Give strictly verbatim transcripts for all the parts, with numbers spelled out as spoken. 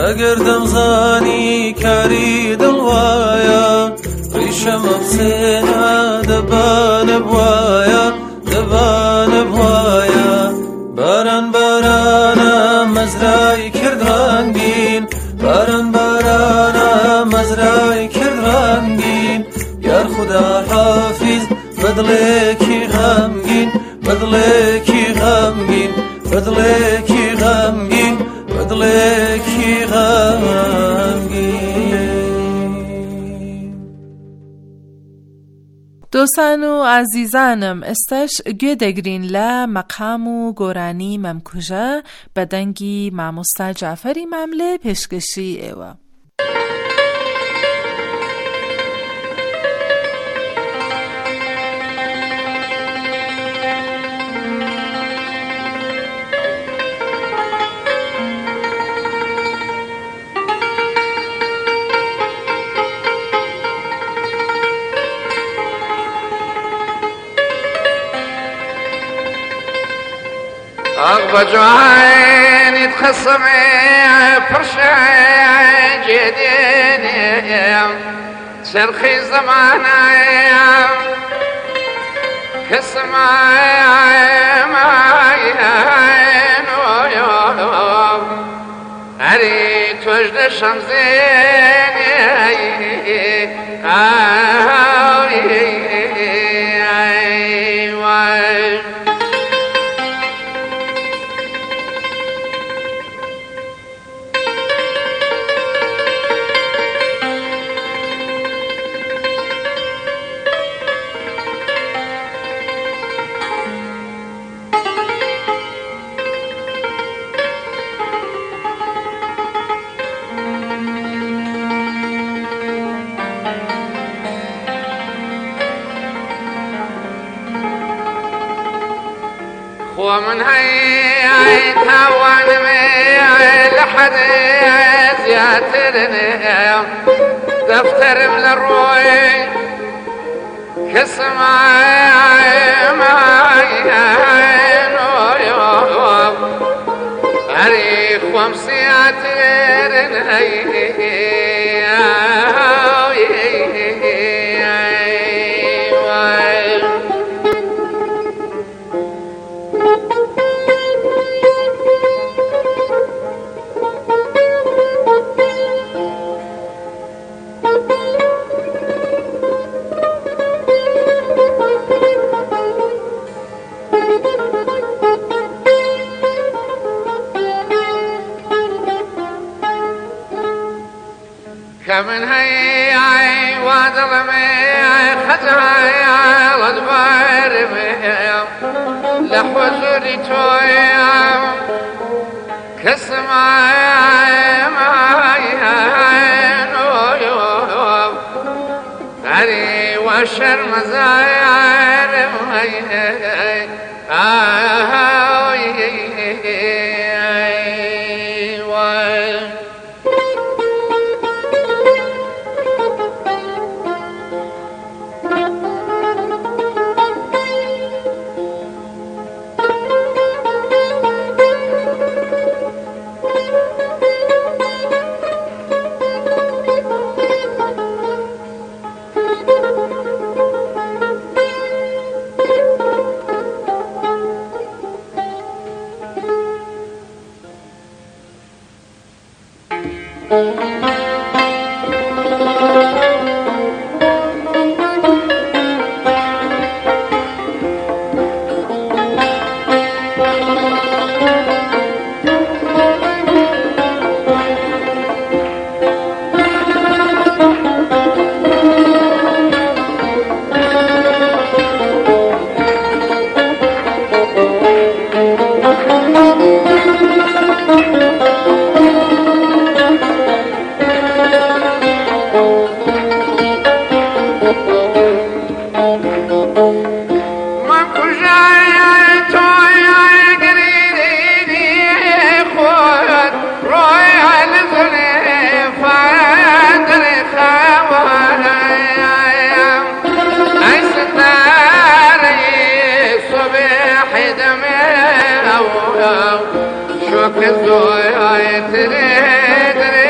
اگر دمزانی کاری دلوایا ریشم افسینا دبان بوایا دبان بوایا باران باران مزرعی کرد رنگین باران باران مزرعی کرد رنگین یار خدا حافظ بدله کی غمگین بدله کی غمگین بدله کی غمگین بدله کی غمگین. دوستان و عزیزانم استش گودگرین لا مقام و گورانی ممکوجه بدنگی ماموستا جعفری ممله پیشکشی ایوه. بجوعين يتخصمي فرشاي جديني سرخي زماني كسماي معين ويوم أريد وجد الشمسين ومن هاي توان مي لحد زياترني دفتر من الروي كسماي معي نويوم أريخ ومسياترني كمن هي عي وادرمي خزعي الأدبار لحزوري تويا كسماي معي نويوم داري وشر مزاير شوك الزوي تريد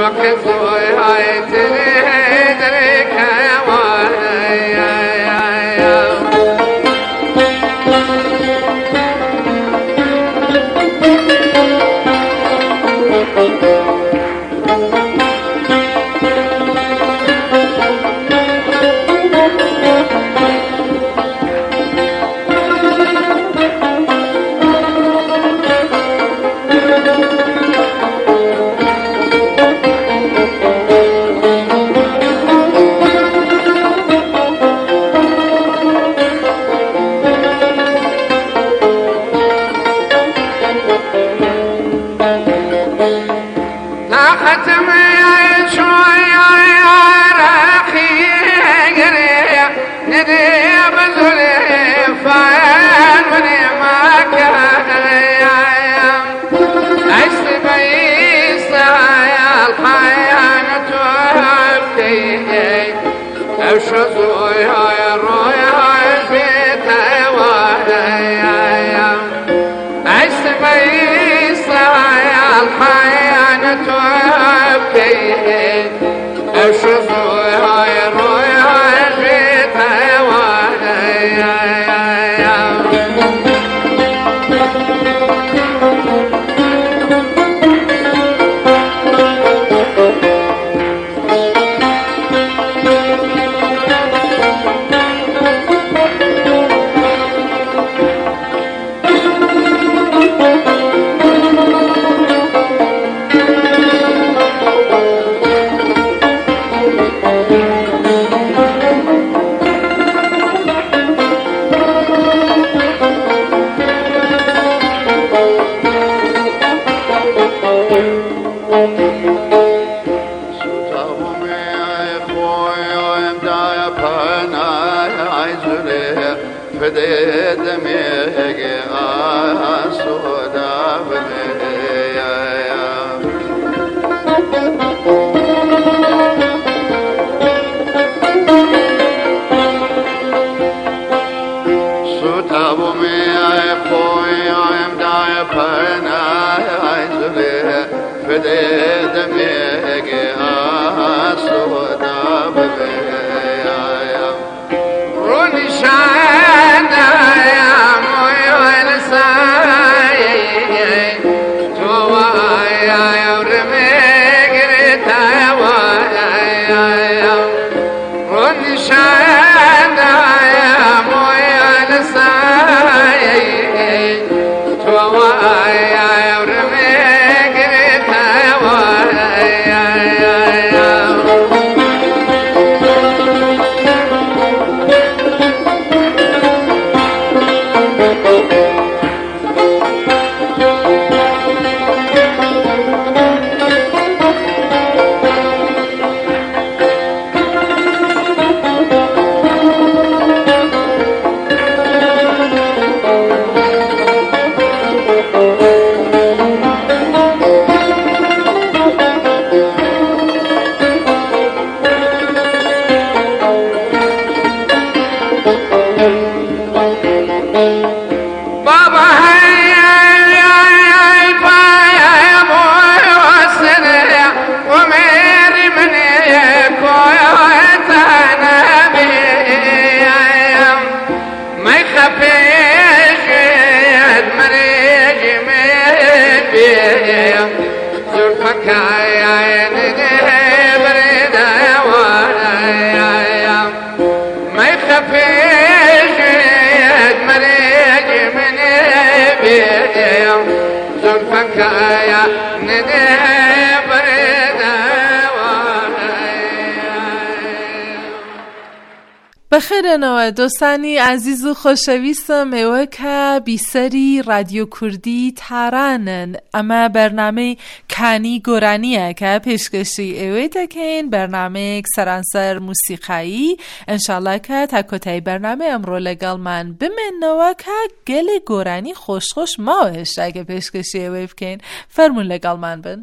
بخیرنەوە دۆستانی عزیز و خۆشەویستم ئێوە کە بیسەری رادیۆ کوردی تارانن. ئەمە بەرنامەی کانی گۆرانیە کە پێشکەشی ئێوەی دەکەین، بەرنامەیەک سەرانسەر موسیقایی. ئینشاڵڵا کە تا کۆتایی بەرنامە ئەمڕۆ لەگەڵمان بمێنەوە کە گەلێک گۆرانی خۆشخۆش ماوە هێشتا کە پێشکەشی ئێوەی بکەین. فەرموون لەگەڵمان بن.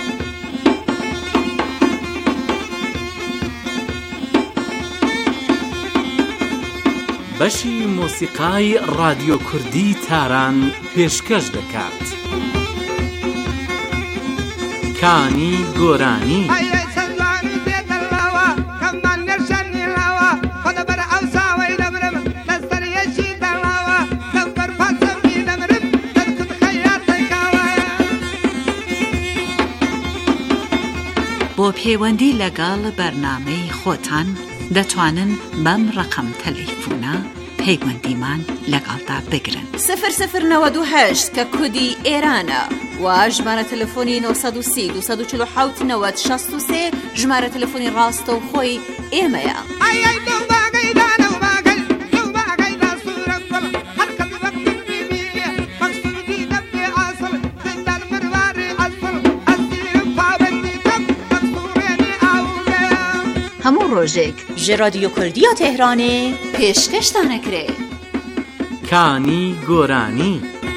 بەشی مۆسیقای رادیۆ کوردی تاران پێشکەش دەکات. کانی گۆرانی. بۆ پەیوەندی لەگەڵ بەرنامەی خۆتان دەتوانن بەم ڕقم تەلەیفۆنە پەیوەندیمان لەگەڵدا بگرن. سفر سفر نەوەد و هەشت کە کودی ئێرانە و ژمارە تەلەفۆنی نۆ سەد و سی دو سەد و چل و حەوت نەوەد شەست و سێ ژمارە تەلەفۆنی ڕاستە و خۆی ئێمەیە. هەموو ڕۆژێک ژێ رادیۆ کوردیە تێهرانێ پێشکەشتانەکرێ. کانی گۆرانی.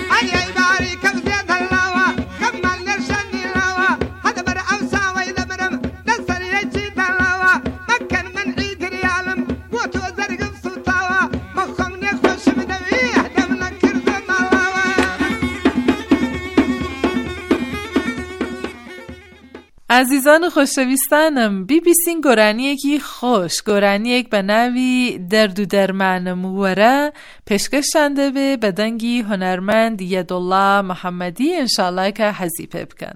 عزیزان خۆشەویستانم، بی بی سین گۆرانیەکی خۆش، گۆرانیەک بە ناوی دەرد و دەرمانم وەرە پێشکەشتان دەبێ بە دەنگی هونەرمەند یەدوڵڵا محەممەدی، ئینشاڵڵا کە حەزی پێ بکەن.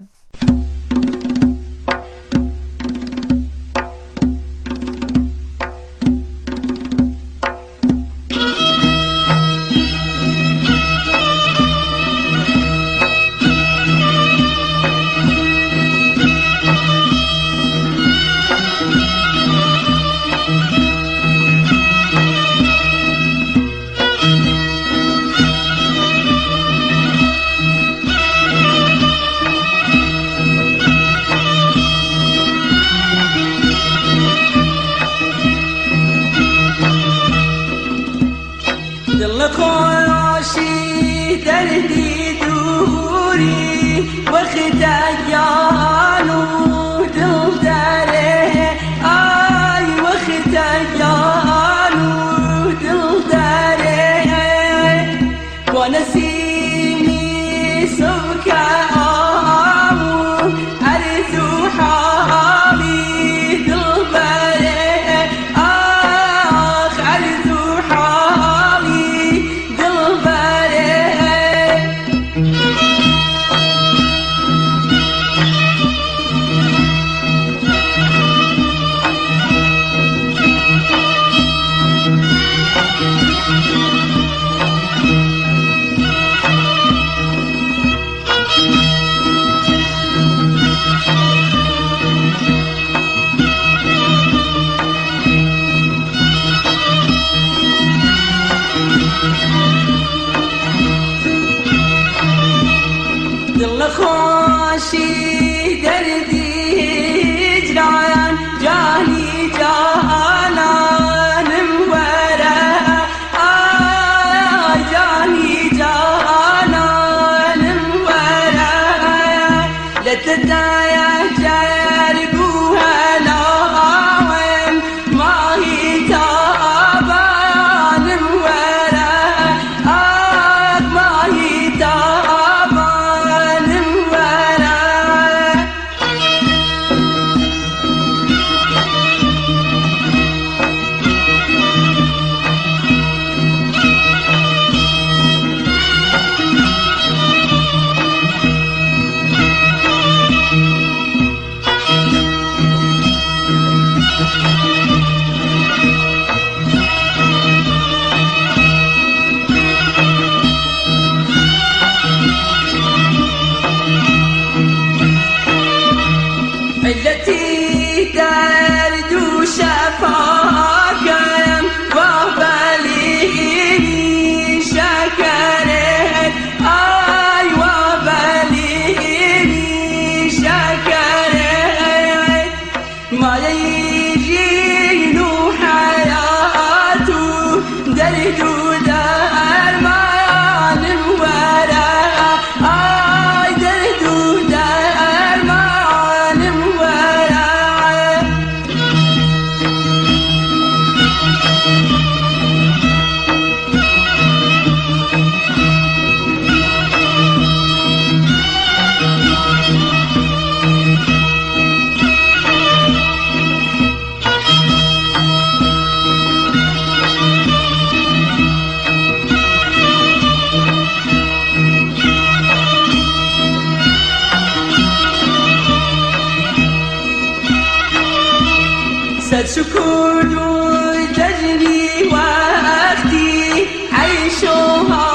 كالسكوت تجري وقتي عيشها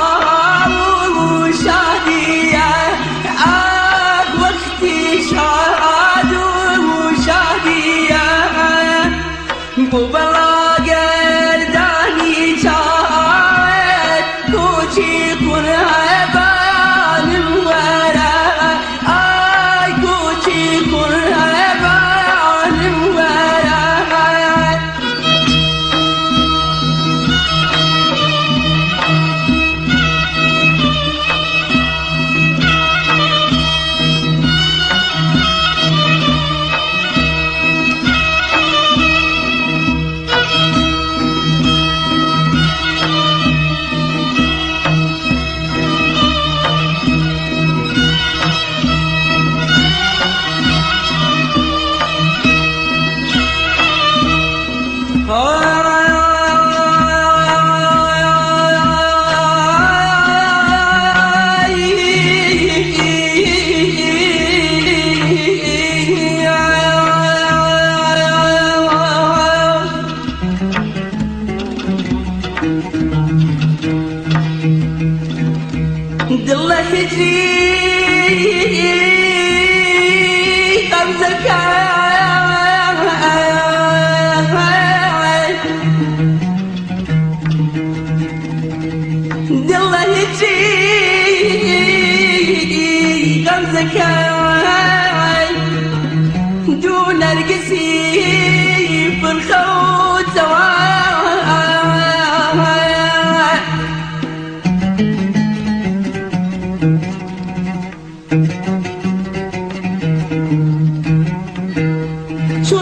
وشادية آه وقتي شاد وشادية مبلا قرداني شاد كوشي كلها بان الورا آي كوشي كلها بان الورا دل هجري غمزك دل هجري غمزك دون القسي في الخوت سواء شو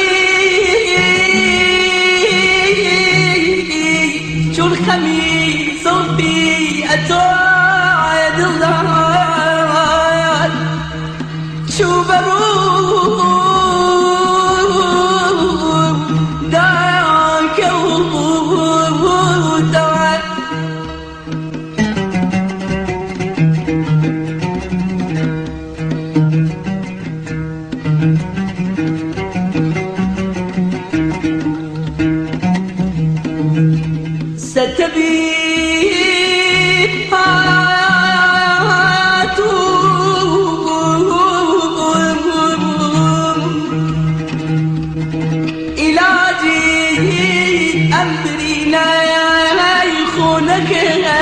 الخميس شو الخميس صوفي أتوعد الله شو بروح داك وطوعد ستبي علاجي أمرنا يخونك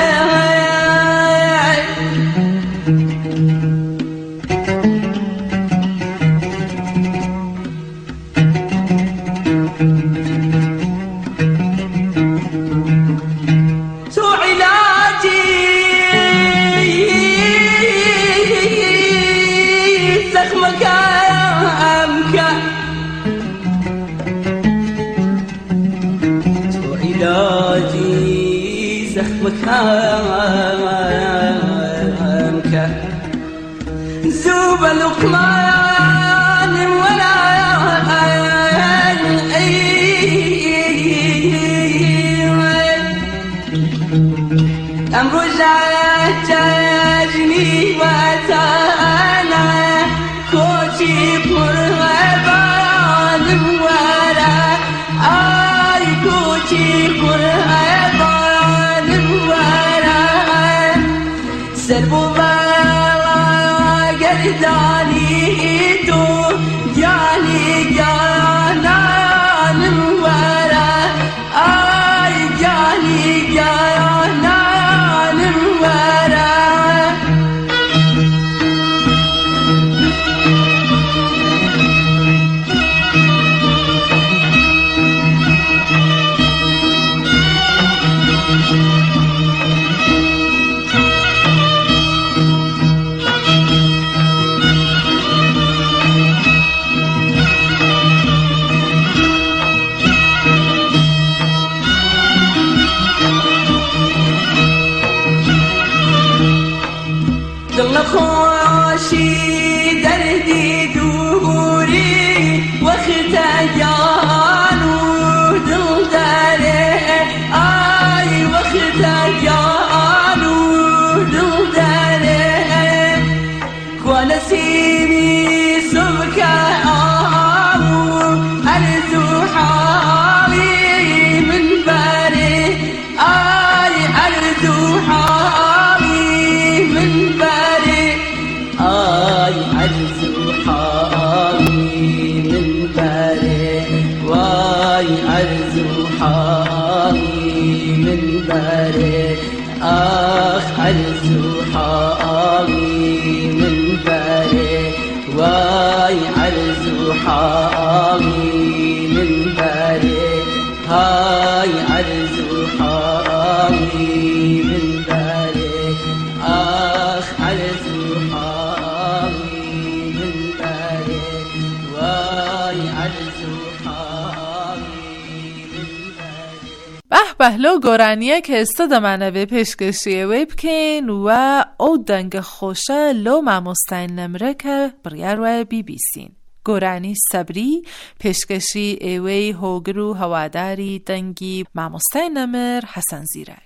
شو علاجي زخمك أمك شو علاجي زخمك أمك زوب الأقلام ولا أم رجعت تجني وتانا كوشي قرهبان ولا آي كوشي قرهبان ولا سربو بالا قرداني تو جاني جانا ولا آي جاني جانا دل خوشي دردي دوري وقت جانو دل داري آي وقت جانو دل داري ونسيمي سبك آو أرزو حالي حالي من بره آخ عرزو حالي من بره واي عرزو حالي من بره هاي عرزو حالي من بره آخ عرزو حالي من بره واي عرزو بهلو گۆرانیە کە ئێستا دەمانەوێ پێشکەشیەوەی بکەین و ئەو دەنگە خۆشە لۆ مامۆستای نەمرە کە بڕیار وایە بیبیسین. گۆرانی سەبری پێشکەشی ئێوەی هۆگر و هەواداری دەنگی مامۆستای نەمر حەسەن زیرەک.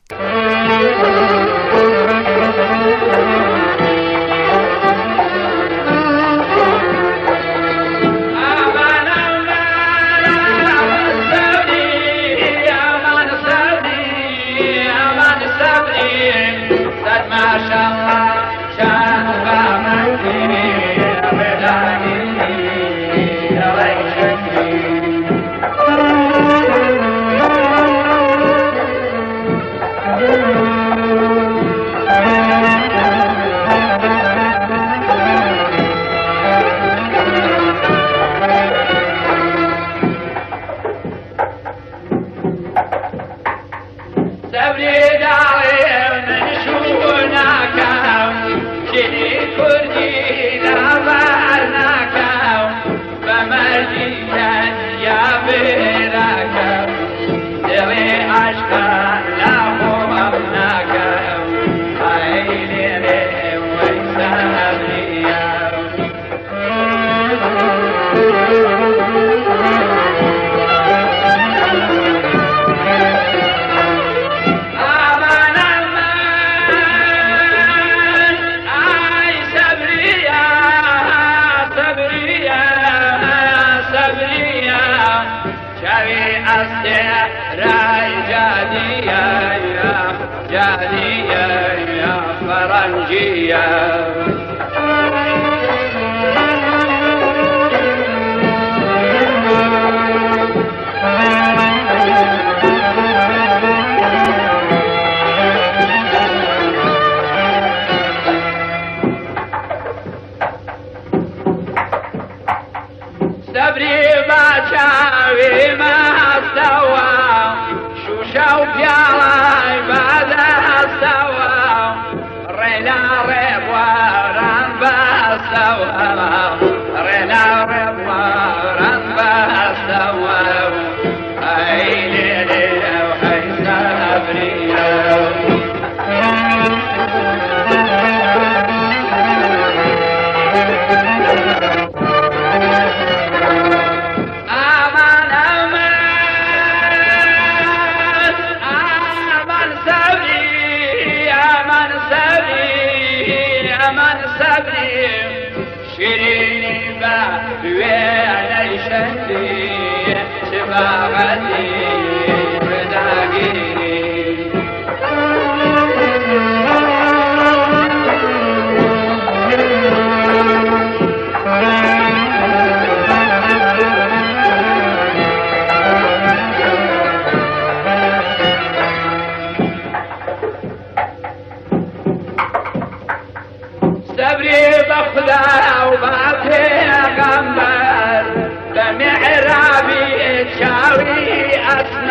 Be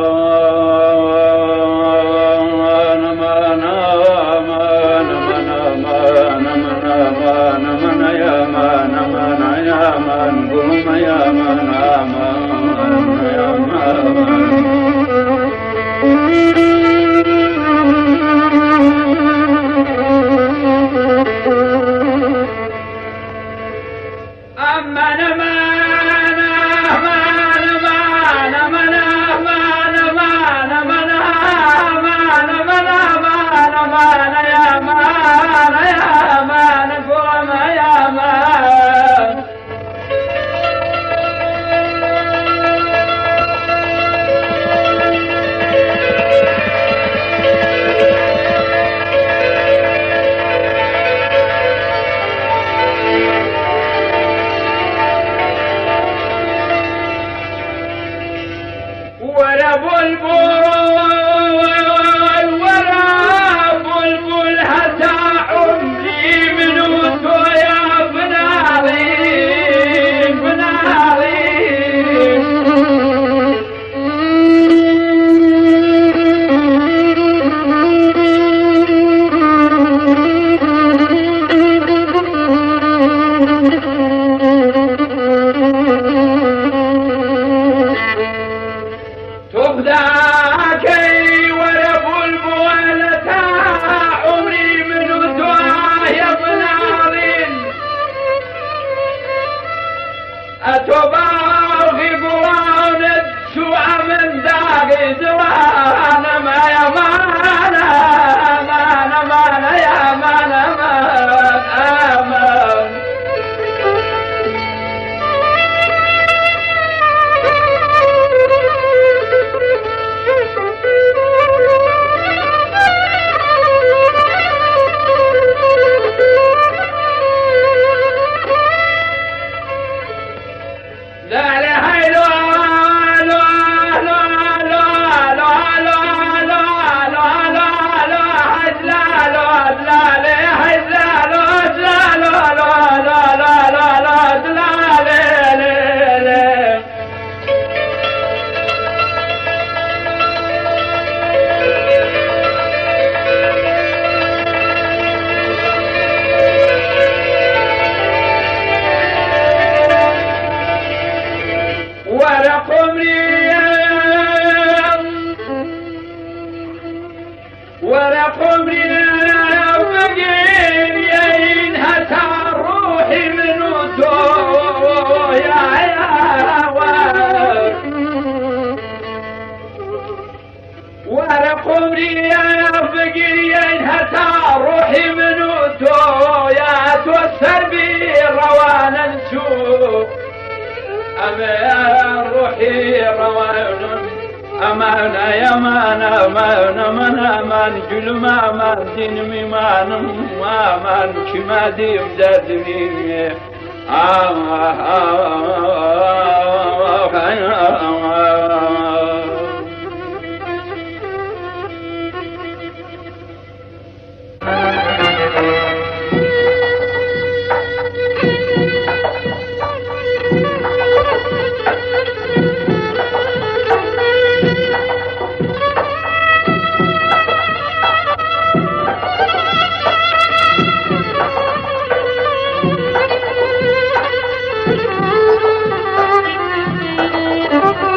Thank you.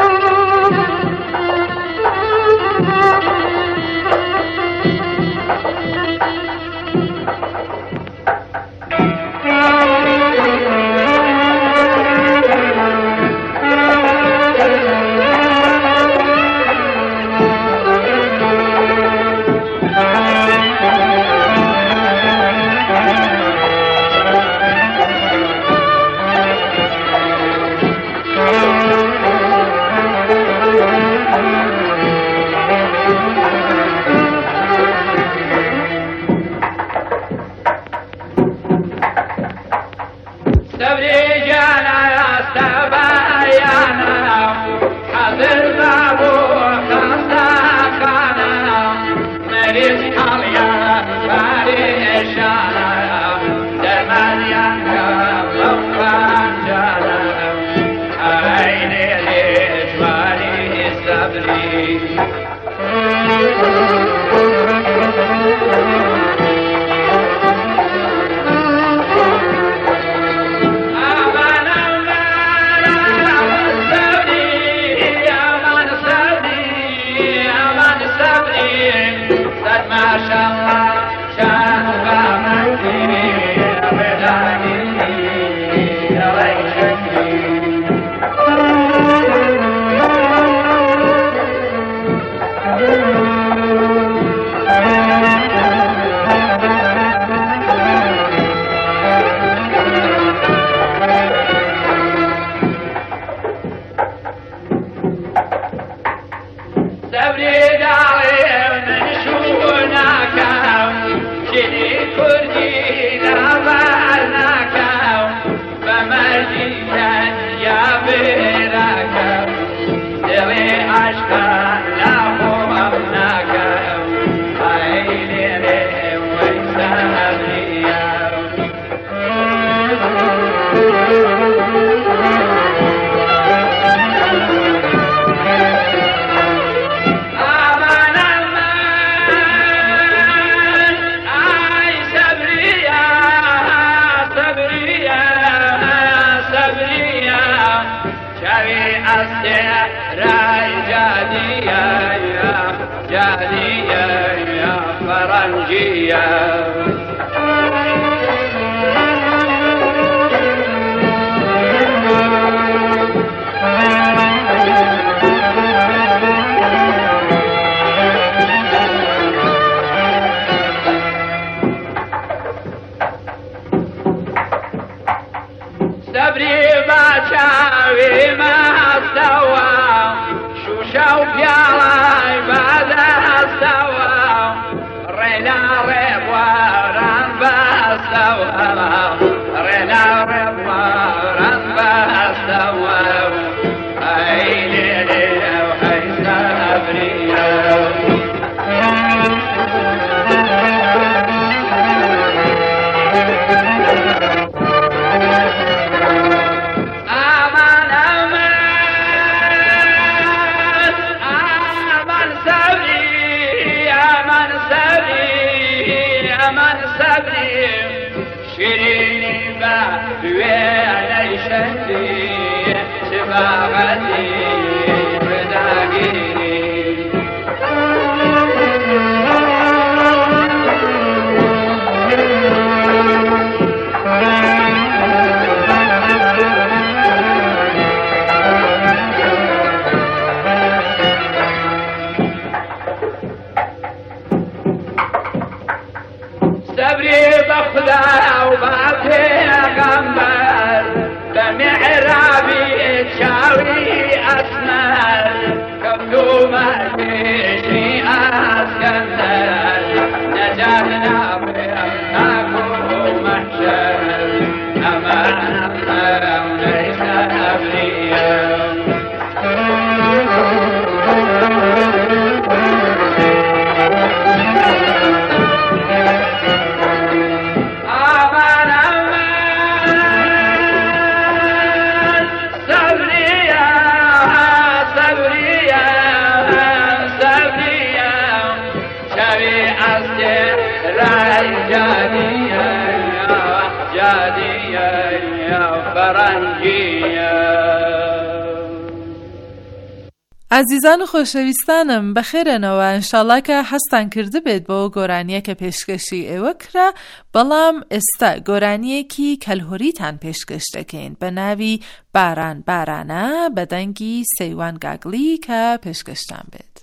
عزیزان خۆشەویستانم بەخێرنەوە ئینشاڵڵا کە هەستان کرده بێت بۆ گۆرانیەکە پێشکەشی ئێوە کرا بەڵام ئێستا گۆرانیەکی کەلهۆریتان پێشکەش دەکەین بە ناوی باران بارانە بە دەنگی سەیوان گاگلی کە پێشکەشتان بێت.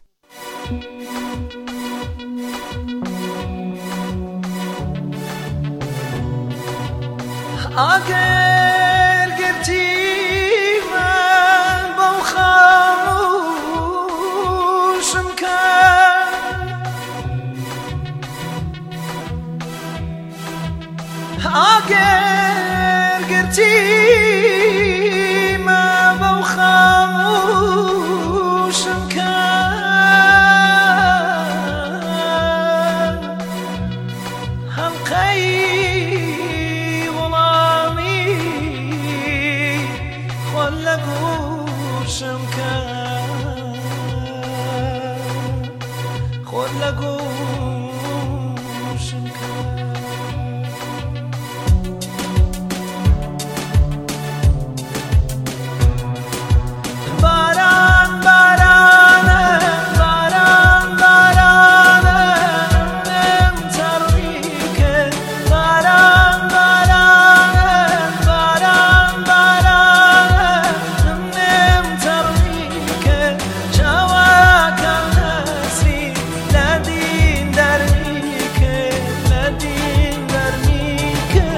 ئاگەر گرتی من بەو خاموشم کرد ئاگەر گرتی من بەو خاموشم کرد هەڵقەی وەڵامی خلا گوشم کرد باران بارانه باران بارانه نم تاریکه باران بارانه باران بارانه نم تاریکه جواب نسی لدین در میکه لدین در میکه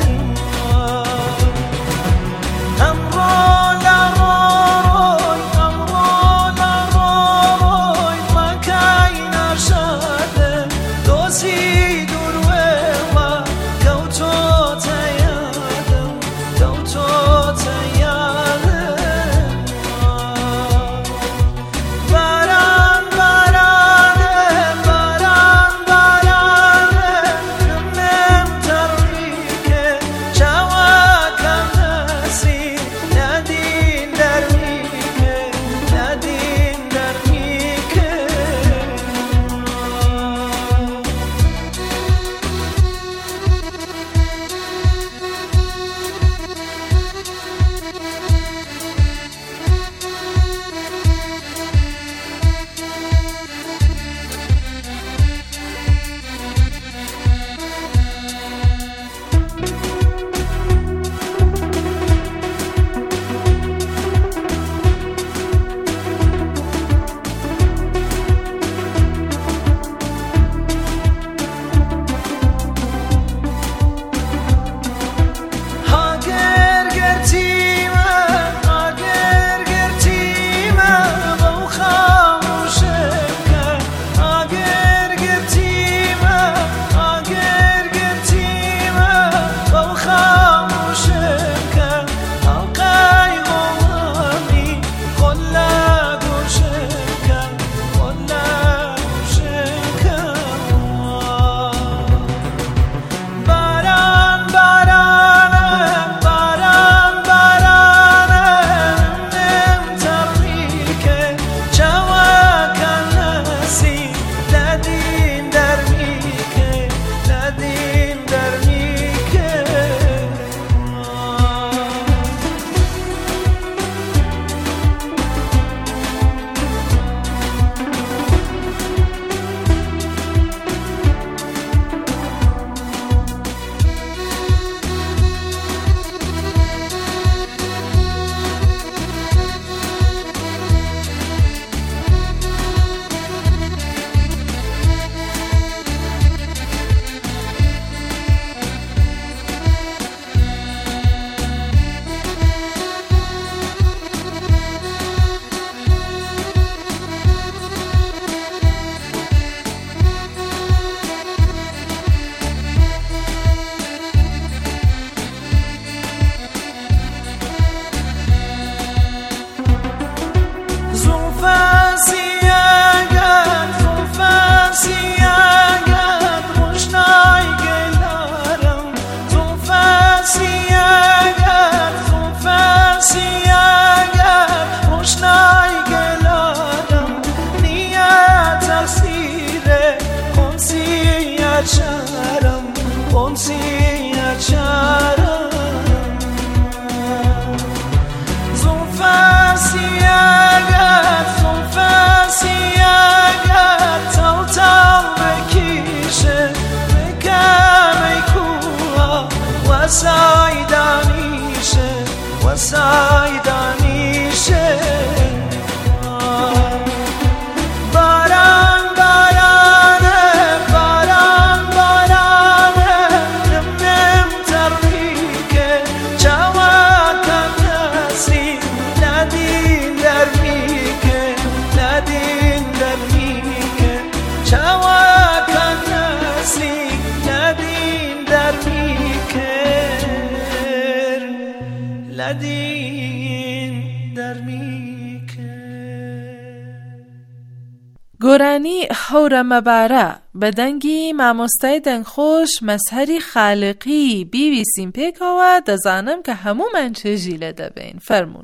گۆرانی حەورە مەبارە بەدەنگی مامۆستای دەنگخۆش مەزهەری خالقی بیویسین پێکەوە دەزانم کە هەموومان چێژی لێ دەبین. فەرموون.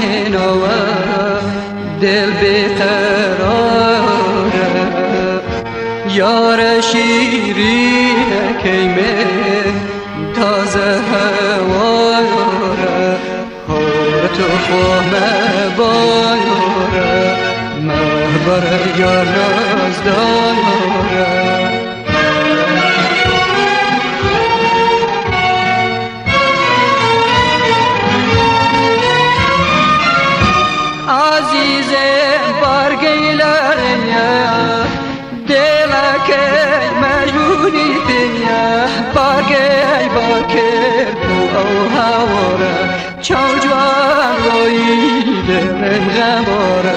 نوا دل بیقراره یار شیرین کیمه تازه هواره هر تو خواه بایاره محبر یار نازداره عزیزم بارگیلرین دلکه مجبوری دنیا بارگی بارکر تو او هواره چو جوان روی دلم غماره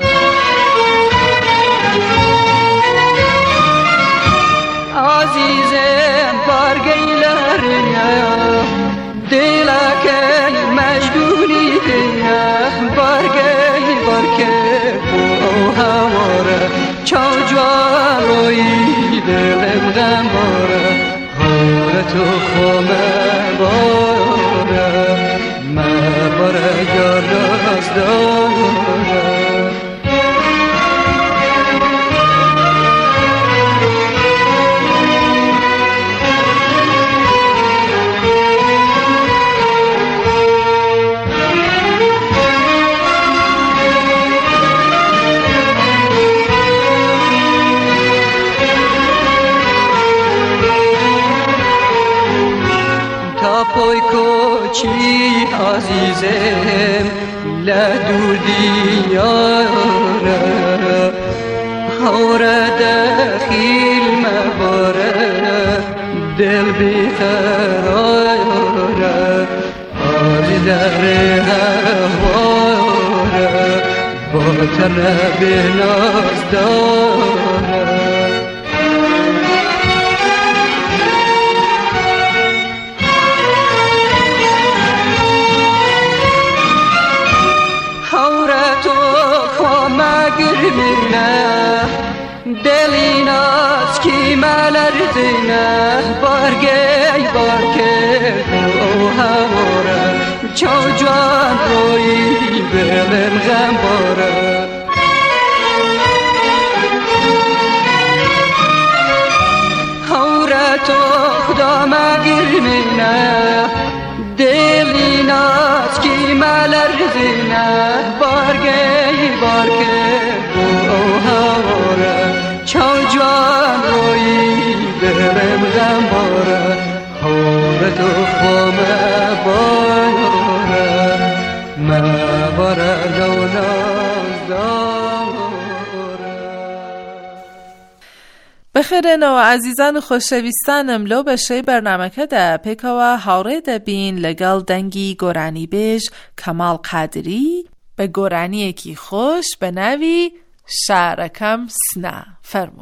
عزیزم بارگیلرین دلکه مجبوری دنیا بارگی بارکر تو او هواره چو جوان روی دلم غماره هر تو خومه باره مباره یار نازداره پای کوچی عزیزم لدور دیاره هوره دخیل مباره دل بیقراره آلی در هواره با طرب ناز داره دلی ناز کی ملردینه بارگی بارکر او هواره چو جوان روی دلم غمباره هوره تو خدا مگیر منه دلی ناز کی ملردینه بارگی بارکر او هواره چو جوان روی دلم غمباره هوره تو خومه بایاره مباره لونازداره. بخیر نو عزیزان خوشویستانم لو بشه برنامه که ده پیکاوا هاوره ده بین لگل دنگی گورانی بیش کمال قادری به گورانی اکی خوش به نوی شعرکم سنا فرمون.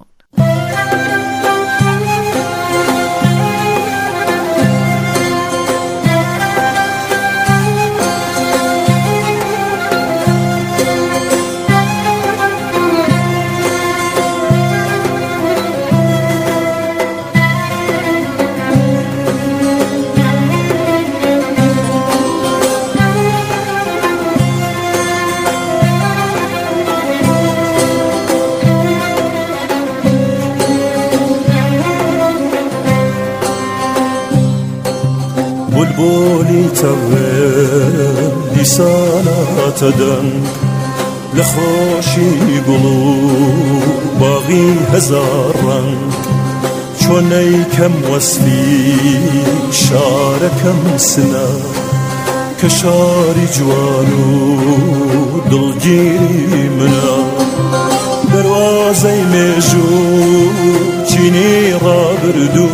بلبلی تغیر لیسانات دن لخوشی گلو باغی هزار رنگ چون ای کم وصلی شارکم سنا کشاری جوانو دلگیری منا دروازه میجو چینی را بردو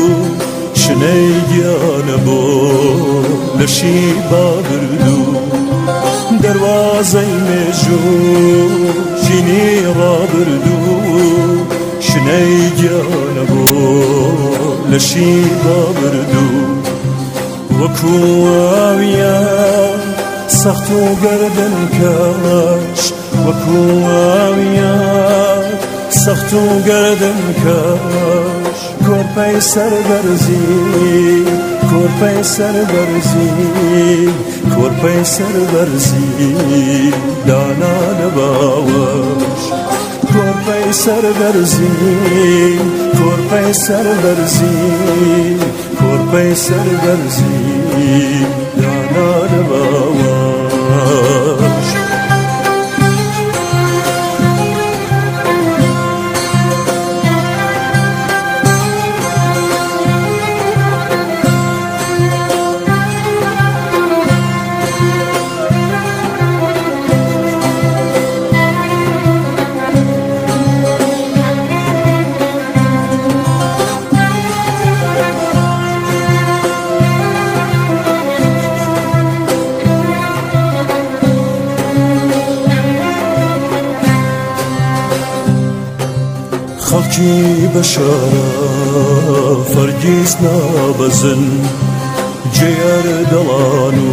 شنیدیان بو لشی بابردو دروازه میجو چینی را بردو شنیدیان بو لشی بابردو وکو آویا سختو گردن کش وکو آویا سختو گردن کش کورپای سر برزی کورپای سر برزی کۆرپەی سەربەرزی دانا لە باوەش کۆرپەی سەربەرزی کۆرپەی سەربەرزی کۆرپەی سەربەرزی دانا لە باوەش خەڵکی بەشارە فەرگیز نابەزن جێر دەڵان و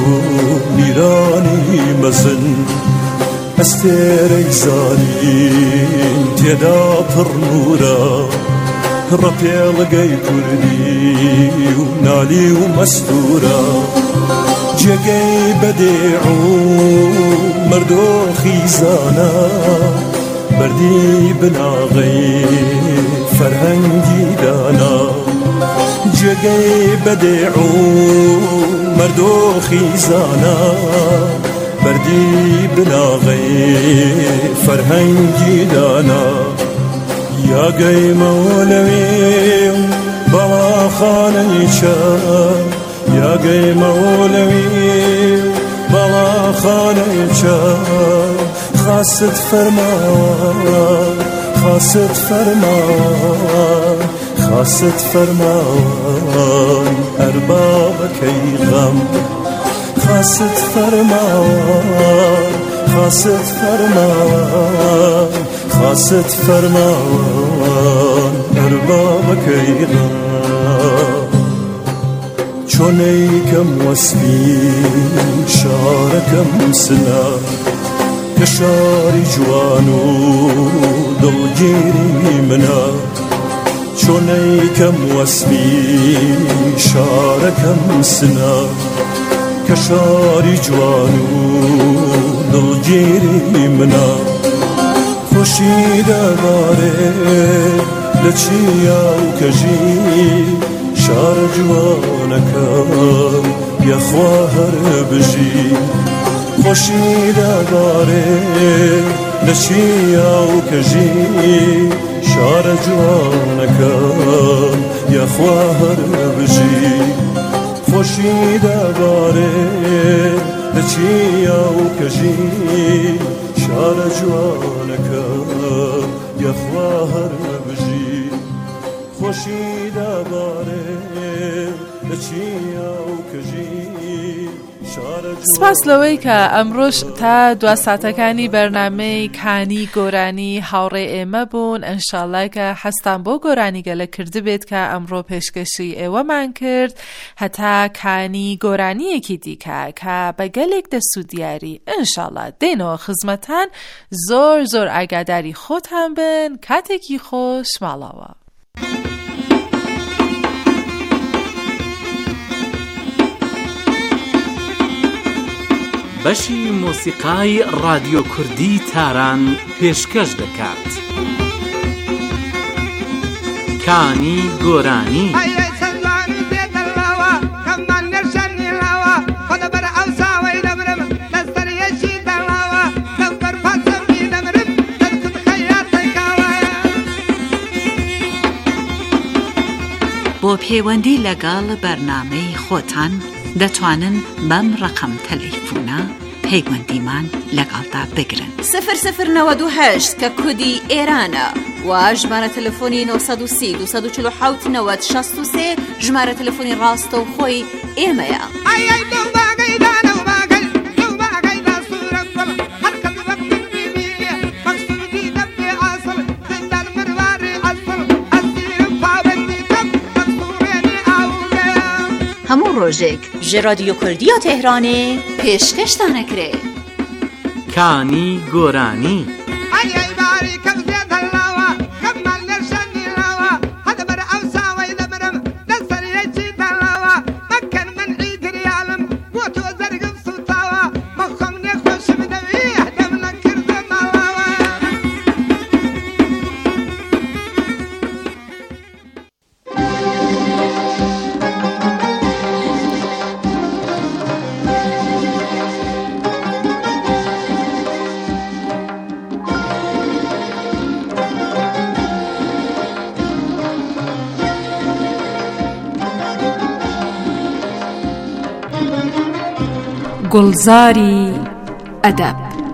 میرانی مەزن ئەستێرەی زانین تێدا پڕ نورە ڕەپێڵگەی کوردی و نالی و مەستورە جێگەی بەدێع و مەردۆخی زانە بردی بناغی فرهنگی دانا جگەی بەدێع و مەردۆخی زانا بردی بناغی فرهنگی دانا یاگەی مەولەوی بەڵاخانەی چە یاگەی مەولەوی بەڵاخانەی چە خاست فرمان خاست فرمان خاست فرمان اربابەکەی غەم خاست فرمان خاست فرمان خاست فرمان اربابەکەی غەم چۆنەیکەم وەسبی شارەکەم سنا کەشاری جوان و دڵگیری منە چۆنەیکەم وەسبی شارەکەم سنا کەشاری جوان و دڵگیری منە خۆشی دەبارێ لە چیا و کەژی شارە جوانەکەم یەخوا هەر بژی خۆشی دەبارێ لە چیا و کەژی شارە جوانەکەم یەخوا هەر بژی خۆشی دەبارێ لە چیا و کەژی شارە جوانەکەم یەخوا هەر بژی خۆشی دەبارێ لە چیا و کەژی سپاس لەوەی کە ئەمڕۆژ تا دو ساتەکانی بەرنامەی کانی گۆرانی هاوڕێ ئێمە بوون. ئەنشاڵڵا کە حەستان بۆ گۆرانیگەلە کرد بێت کە ئەمڕۆ پێشکەشی ئێوەمان کرد هەتا کانی گۆرانیەکی دیکە کە بە گەلێک دەسو دیاری ئەنشاڵڵا دێنەوە خزمەتان. زۆر زۆر ئاگاداری خۆتان بن. کاتێکی خۆش ماڵەوە. بەشی مۆسیقای رادیۆ کوردی تاران پێشکەش دەکات. کانی گۆرانی بۆ پەیوەندی لەگەڵ بەرنامەی خۆتان دەتوانن بەم ڕقم تەلەیفۆنە پەیوەندیمان لەگەڵدا بگرن. سفر سفر نەوەد و هەشت کە کودی ئێرانە و ژمارە تەلەفۆنی نۆ سەد و سی دو سەد و چل و حەوت نەوەد شەست و سێ ژمارە تەلەفۆنی ڕاستە و خۆی ئێمەیە. هەموو ڕۆژێک ژێ رادیۆ کوردیە تێهرانێ پێشکەشتانەکرێ. کانی گۆرانی من عيد ريالم وتوزر گلزاری ادب.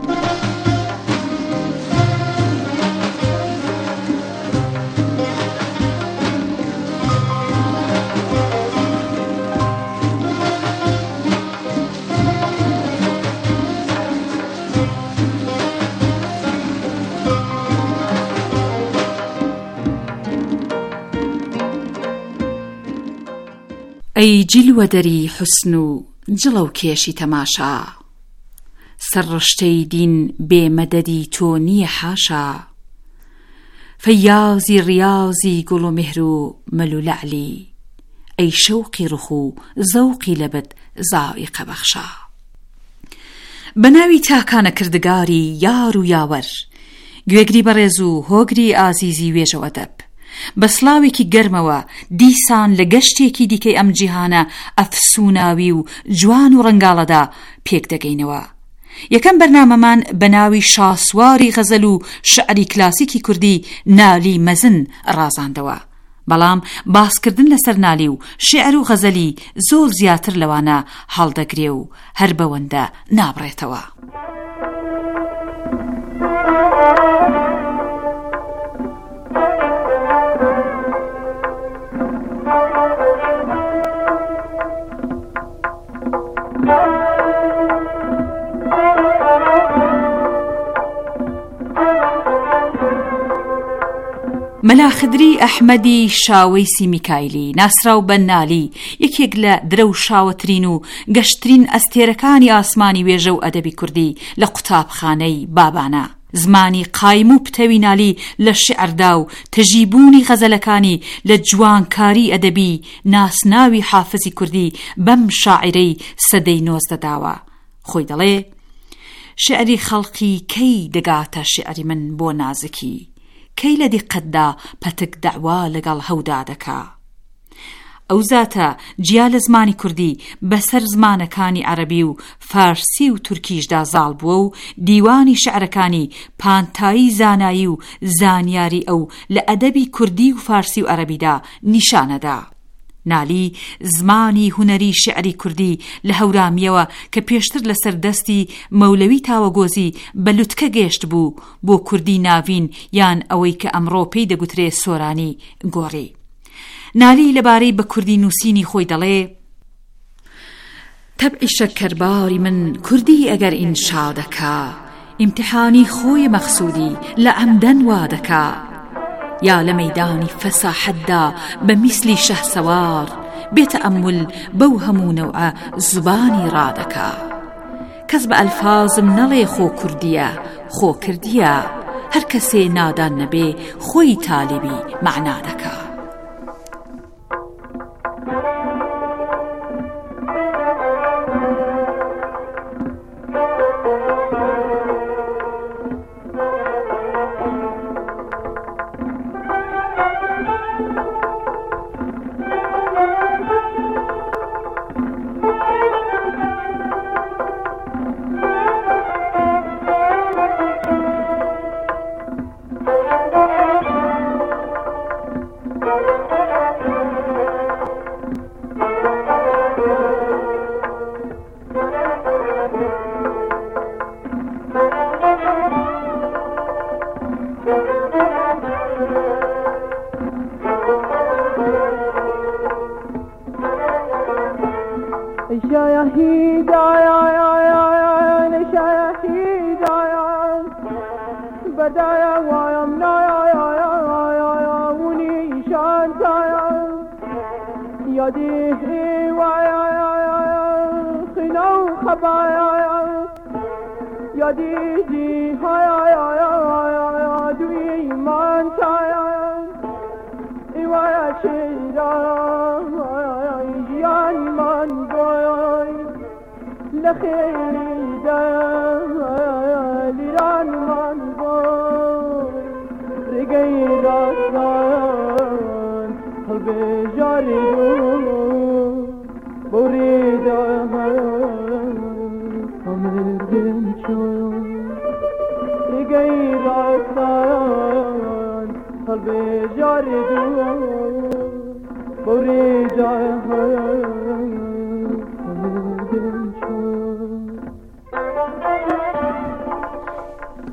ئەی جیلوەدەری حوسن و جڵە و کێشی تەماشا، سەرڕشتەی دین بێمەدەدی تۆ نییە حاشا، فەیازی ڕیازی گوڵ و مهر و مەل و لەعلی، ئەی شەوقی ڕوخ و زەوقی لەبت زائیقە بەخشا. بەناوی تاکانە کردگاری یار و یاوەر، گوێگری بەڕێز و هۆگری ئازیزی وێژە ئەدەب، بەسڵاوێکی گەرمەوە دیسان لە گەشتێکی دیکەی ئەم جیهانە ئەفسوناوی و جوان و ڕەنگاڵەدا پێک دەگەینەوە. یەکەم بەرنامەمان بەناوی شاسواری غەزەل و شعری کلاسیکی کوردی نالی مەزن ڕازاندەوە، بەڵام باسکردن لەسەر نالی و شعر و غەزەلی زۆر زیاتر لەوانە هەڵدەگرێ و هەر بەوەندە نابڕێتەوە. مەلاخدری ئەحمەدی شاوەیسی میکایلی ناسراو بە نالی، یەکێک لە درەوشاوەترین و گەشترین ئەستێرەکانی ئاسمانی وێژە و ئەدەبی کوردی لە قوتابخانەی بابانە. زمانی قایم و پتەوی نالی لە شعردا و تەژیبوونی غەزەلەکانی لە جوانکاری ئەدەبی ناسناوی حافزی کوردی بەم شاعرەی سەدەی نۆزدەداوە. خۆی دەڵێ شعری خەڵقی کەی دەگاتە شعری من بۆ نازکی، کەی لە دیقەتدا پەتک دەعوا لەگەڵ هەودا دەکا. ئەو زاتە جیا لە زمانی کوردی بەسەر زمانەکانی عەرەبی و فارسی و تورکیشدا زاڵ بووە و دیوانی شعرەکانی پانتایی زانایی و زانیاری ئەو لە ئەدەبی کوردی و فارسی و عەرەبیدا نیشانەدا. نالی زمانی هونەری شعری کوردی لە هەورامیەوە کە پێشتر لەسەر دەستی مەولەوی تاوەگۆزی بە لوتکە گەشت بوو بۆ کوردی ناوین یان ئەوەی کە ئەمڕۆ پێی دەگوترێ سۆرانی گۆڕی. نالی لەبارەی بە کوردی نووسینی خۆی دەڵێ تەبعی شەکەرباری من کوردی ئەگەر ئینشا دەکا، ئیمتحانی خۆی مەخسوودی لە ئەمدەن وا دەکا، یا لە مەیدانی فەساحەتدا بە میسلی شەهسەوار، بێتەئەمول بەو هەموو نەوعە زوبانی ڕادەکا. کەس بە ئەلفازم نەڵێ خۆ کوردیە خۆ کردیە، هەر کەسێ نادان نەبێ خۆی تالیبی مەعنا دەکا. بريد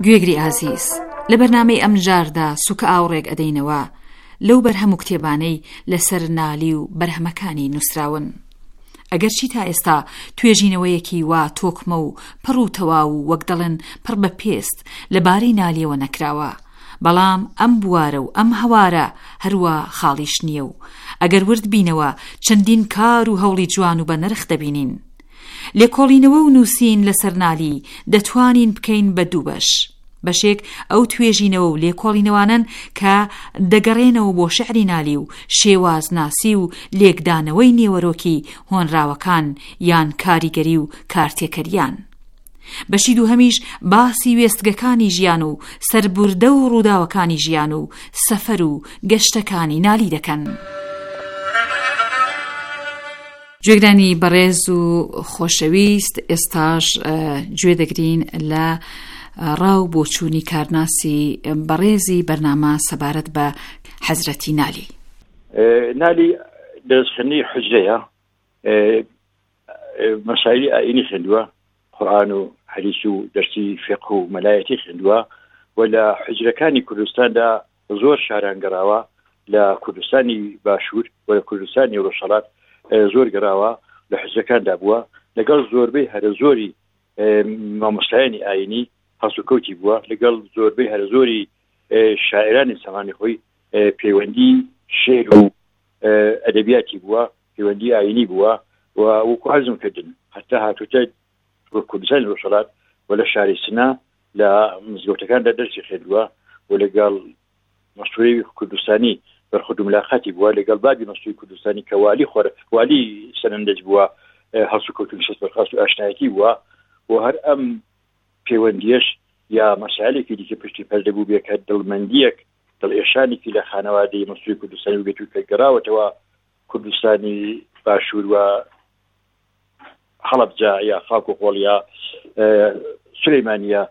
گوێگری ئازیز، لە بەرنامەی ئەمجاردا سوکە ئاوڕێک ئەدەینەوە لەو بەرهەم و کتێبانەی لەسەر نالی و بەرهەمەکانی نووسراون. ئەگەرچی تا ئێستا توێژینەوەیەکی وا تۆکمە و پڕ و تەواو و وەک دەڵێن پڕ بە پێست لەبارەی نالیەوە نەکراوە، بەڵام ئەم بوارە و ئەم هەوارە هەروە خاڵیش نییە و ئەگەر ورد بینەوە چەندین کار و هەوڵی جوان و بە نرخ دەبینین. لێکۆڵینەوە و نووسین لەسەر نالی دەتوانین بکەین بە دوو بەش. بەشێک ئەو توێژینەوە و لێکۆڵینەوانن کە دەگەڕێنەوە بۆ شعری نالی و شێواز ناسی و لێکدانەوەی نێوەرۆکی هۆنراوەکان یان کاریگەری و کارتێکەریان. بەشی دووهەمیش باسی وێستگەکانی ژیان و سەربوردە و ڕووداوەکانی ژیان و سەفەر و گەشتەکانی نالی دەکەن. گوێگرانی بەڕێز و خۆشەویست، ئێستاش گوێ دەگرین لە ڕاو بۆچوونی کارناسی بەڕێزی بەرنامە سەبارەت بە حەزرەتی نالی. نالی دەستخستنی حوجرەیە، مەسایلی ئاینی خوێندووە، قورئان و حەدیث و دەرسی فقه و مەلایەتی خوێندووە و لە حوجرەکانی کوردستاندا زۆر شاران گەڕاوە، لە کوردستانی باشوور و لە کوردستانی ڕۆژهەڵات زۆر گەڕاوە، لە حوجرەکاندا بووە، لەگەڵ زۆربەی هەرە زۆری مامۆستایانی ئاینی هەسوکەوتی بووە، لەگەڵ زۆربەی هەرە زۆری شاعرانی سەمانی خۆی پەیوەندی شێر و ئەدەبیاتی بووە، پەیوەندی ئاینی بووە و وەکو حەزم کردن هەتا هاتووتە کوردستانی ڕۆژهەڵات و لە شاری سنا لە مزگەوتەکاندا دەرسی خوێندووە و لەگەڵ مەسئوڵی کوردستانی بەرخورد و ملاقاتی بووە، لەگەڵ بابی مەسئوڵی کوردستانی کە والی خۆر والی سەرنجەج بووە، هەڵسوکەوتنی شەست بەرخاست و ئاشنایەتی بووە و هەر ئەم پەیوەندیەش یا مەسائلێکی دیکە پشتی پەردە بوو بێ کە دڵمەندیەک دڵئێشانێکی لە خانەوادەی مەسئوڵی کوردستانی بێت و کە گەڕاوەتەوە کوردستانی باشوور و حەڵەبجە یا خاک و قۆڵ یا سولەیمانیە